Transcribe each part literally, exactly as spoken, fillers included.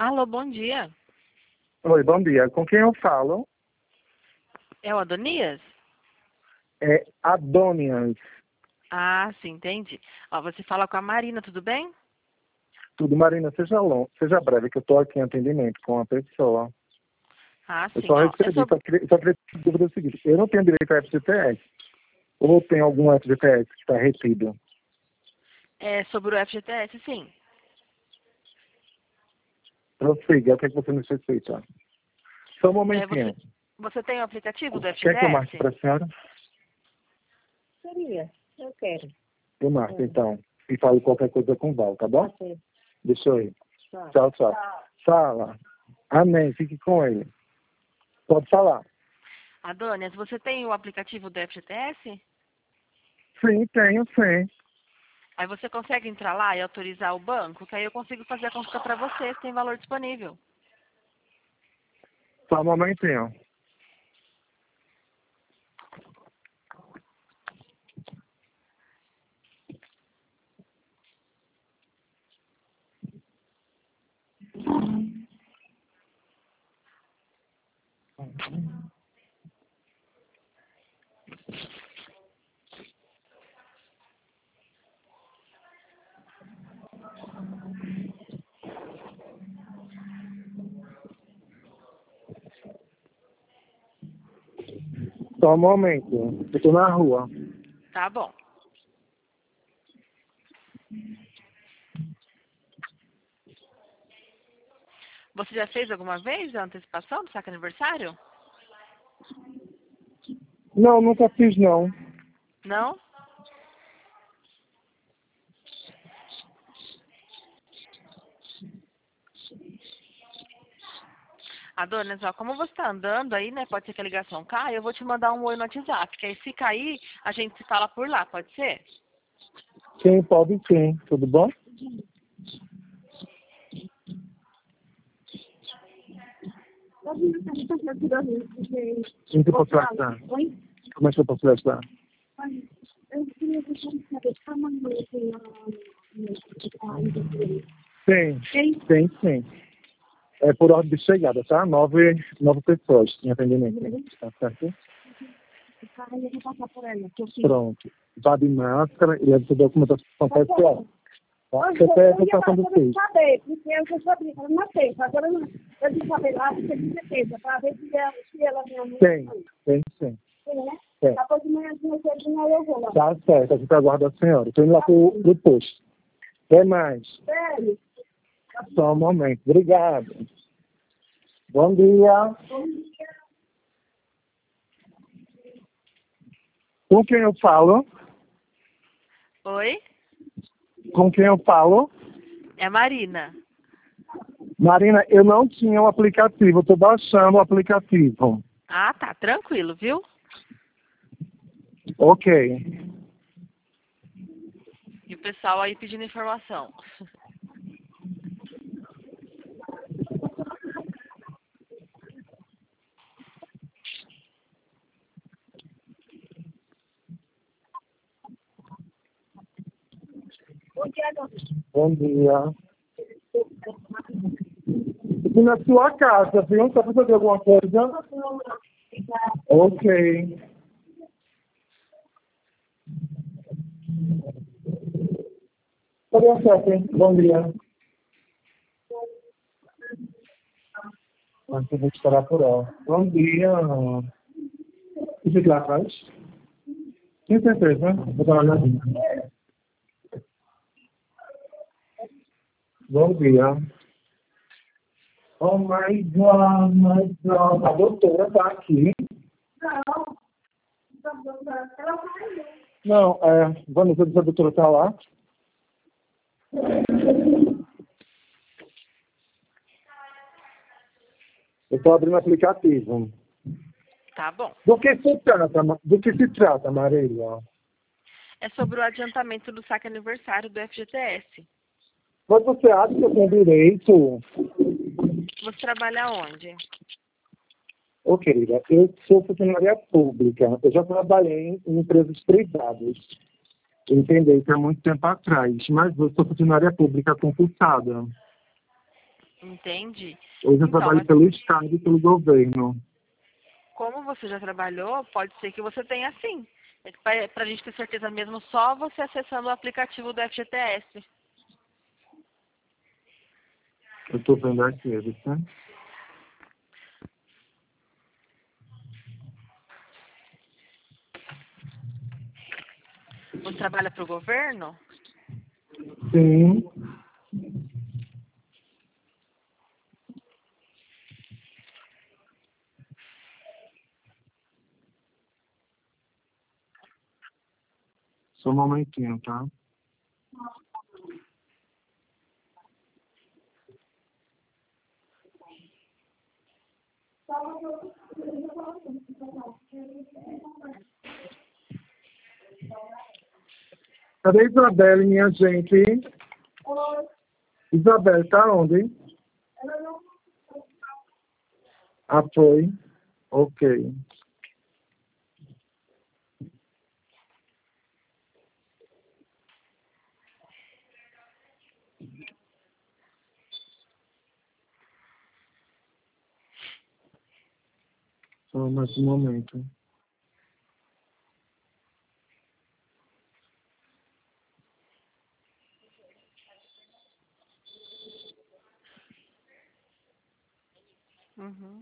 Alô, bom dia. Oi, bom dia. Com quem eu falo? É o Adonias? É Adonias. Ah, sim, entendi. Ó, você fala com a Marina, tudo bem? Tudo, Marina, seja longo, seja breve, que eu estou aqui em atendimento com uma pessoa. Ah, Eu sim, só ó. É recebi, sobre, só queria, só queria te dúvida o seguinte, eu não tenho direito a F G T S. Ou tem algum F G T S que está retido? é sobre o F G T S, sim. Prossiga, o que é que você necessita? Só um É, você, momentinho. você tem o aplicativo do Quer que eu marque F G T S? para a senhora? Seria, eu quero. Eu marco, Hum. então. E falo qualquer coisa com o Val, tá bom? Ok. Deixa eu ir. Tá. Tchau, tchau. Fala. Amém, fique com ele. Pode falar. Adonias, você tem o aplicativo do F G T S? Sim, tenho, sim. Aí você consegue entrar lá e autorizar o banco, que aí eu consigo fazer a consulta para você, se tem valor disponível. Só um momentinho. Só um momento. Eu tô na rua. Tá bom. Você já fez alguma vez a antecipação do saque aniversário? Não, nunca fiz, não. Não? Adonias, ó, como você tá andando aí, né, pode ser que a ligação caia, eu vou te mandar um oi no WhatsApp, que aí se cair, a gente se fala por lá, pode ser? Sim, pode sim. Tudo bom? Em que eu posso ajudar? Oi? Como é que eu posso ajudar? Olha, eu queria deixar de saber, tá mandando aqui Sim, Sim. sim, sim. É por ordem de chegada, tá? Nove, nove pessoas em atendimento. Tá certo? Ai, eu vou passar por ela, que eu fiz. Pronto. Vá de máscara e leve sua documentação pessoal. Tá? Hoje C P F eu está sendo ia feito. saber, porque eu já sabia, eu não sei, agora eu não- eu tenho que saber lá, porque eu tenho certeza, para ver se ela, se ela realmente... Tem, tem sim. Tem, né? Tem. Depois de manhã, se eu quero, eu vou lá. Tá certo, a gente aguarda a senhora. Estou indo lá pro, pro posto. Até mais. Sério? Só um momento. Obrigado. Bom dia. Com quem eu falo? Oi? Com quem eu falo? É a Marina. Marina, eu não tinha o aplicativo. Eu estou baixando o aplicativo. Ah, tá, tranquilo, viu? Ok. E o pessoal aí pedindo informação. Bom dia, dona. Bom dia. Estou na sua casa, viu? Só para saber alguma coisa? Ok. Cadê a chefe? Bom dia. Acho que eu vou te esperar por ela. Bom dia. E fica lá atrás? Tem certeza, né? Vou dar uma olhadinha. Bom dia. Oh my God, my God. A doutora tá aqui. Não, é. Vamos ver se a doutora tá lá. Eu estou abrindo o aplicativo. Tá bom. Do que se trata, Ma- do que se trata, Marília? É sobre o adiantamento do saque aniversário do F G T S. Mas você acha que eu tenho direito? Você trabalha onde? Ô, querida, eu sou funcionária pública. Eu já trabalhei em empresas privadas. Entendeu? Isso há muito tempo atrás. Mas eu sou funcionária pública concursada. Entende? Hoje eu Então, trabalho mas pelo Estado e pelo governo. como você já trabalhou, pode ser que você tenha sim. Para a gente ter certeza mesmo, só você acessando o aplicativo do F G T S. Eu estou vendo aqui, né? Você trabalha para o governo? Sim. Só um momentinho, tá? Cadê a Isabelle, minha gente? Isabelle, tá onde? Ah, foi? Ok. Só mais um momento. Uhum.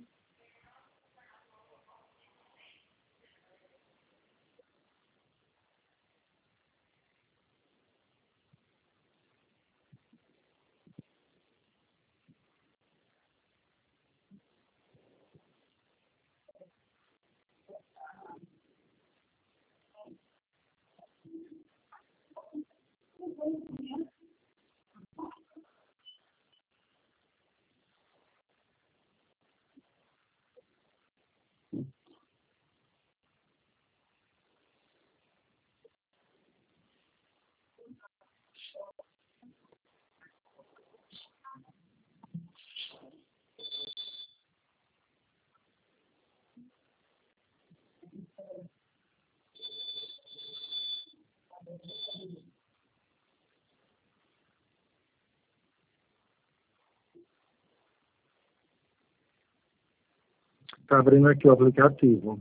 Tá abrindo aqui o aplicativo.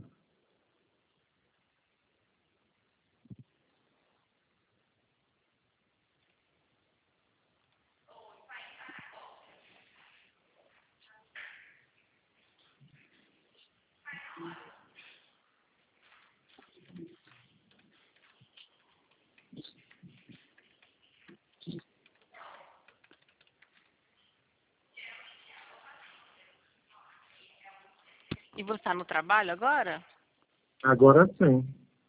E você está no trabalho agora? Agora sim.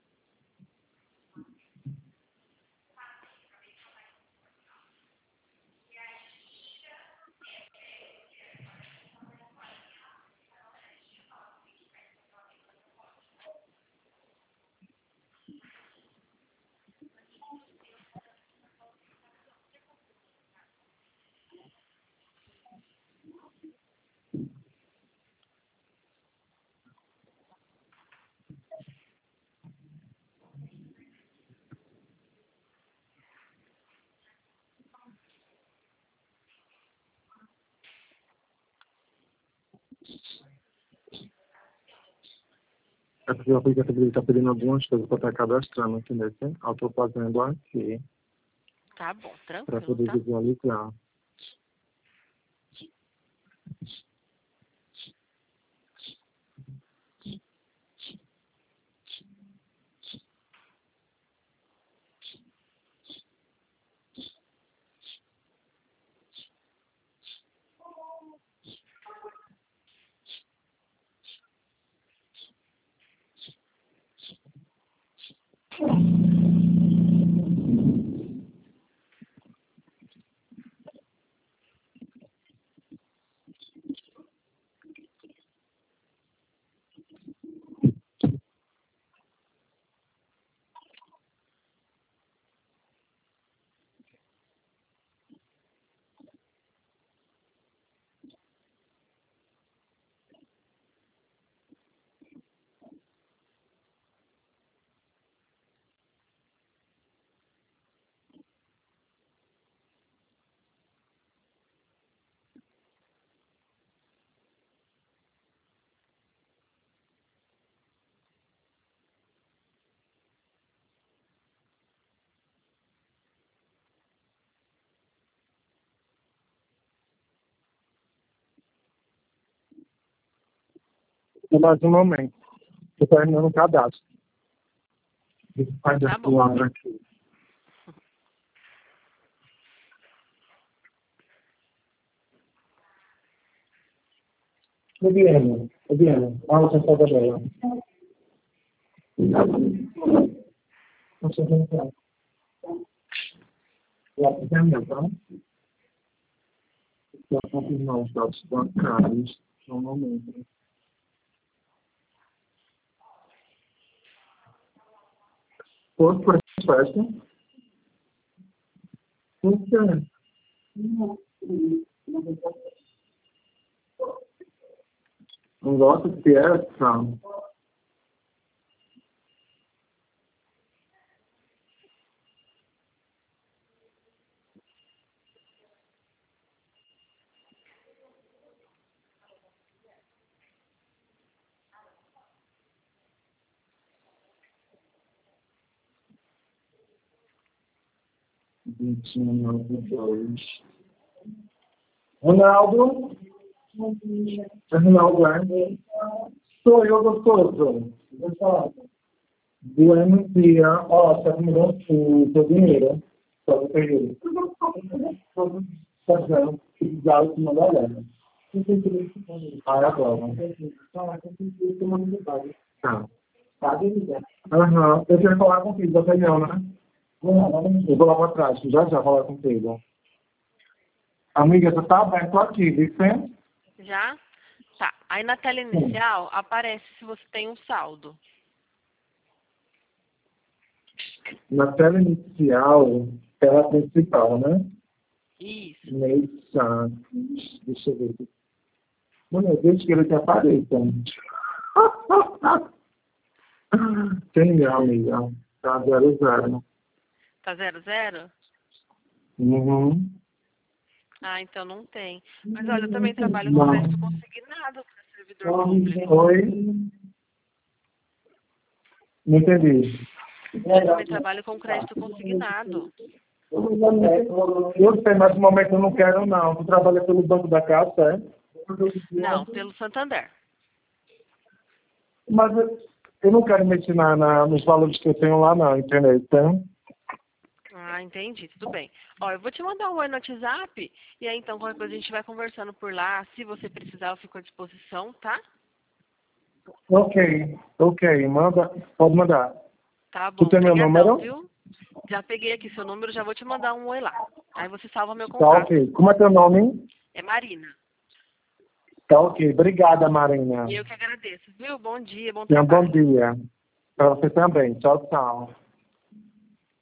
É porque o aplicativo está pedindo algumas coisas para estar cadastrando, entendeu? Eu estou fazendo aqui Tá bom, para tranquilo, poder tá? visualizar. Por mais um momento. Estou terminando o cadastro. Faz Tá essa bom. palavra aqui. Fabiana, Fabiana, olha essa foto dela. Não sei como é. Lá tem a minha, tá? Só confirmar os dados bancários no momento. Quanto por essa festa? Por quê? Não gosta de festa? vinte e nove, dois. Ronaldo? É Ronaldo, é? Sou eu, gostoso. Bom dia. Ó, você me deu o seu dinheiro. Só que eu peguei. Tá vendo? Se precisar, eu te mando a lenda. Ah, é agora. Tá. Aham. Eu queria falar contigo, você não, né? Eu vou lá pra trás, já já falar contigo. Amiga, você tá aberto aqui, Vicente? Já? Tá. Aí na tela inicial aparece se você tem um saldo. Na tela inicial, tela principal, né? Isso. Nessa. Deixa eu ver aqui. Mano, eu vejo que ele te apareça. Tem minha amiga. Tá zero zero. Tá zero zero? Uhum. Ah, então não tem. Mas olha, eu também trabalho com Não. crédito consignado para servidor público. Oi? Não entendi. Eu também trabalho com crédito consignado. Eu sei, mas no momento eu não quero, não. Tu trabalha pelo Banco da Caixa, é? Não, pelo Santander. Mas eu, eu não quero mexer na, na, nos valores que eu tenho lá, não, entendeu? Então, Ah, entendi, tudo bem. Ó, eu vou te mandar um oi no WhatsApp e aí então qualquer coisa a gente vai conversando por lá. Se você precisar, eu fico à disposição, tá? ok, ok, manda, pode mandar. Tá bom, Tu tem meu brigadão, número? viu? Já peguei aqui seu número, já vou te mandar um oi lá. Aí você salva meu Tá contato. ok. Como é teu nome? É Marina. Tá ok. Obrigada, Marina. E eu que agradeço, viu? Bom dia, bom Tenha um bom trabalho. dia. Pra você também. Tchau, tchau.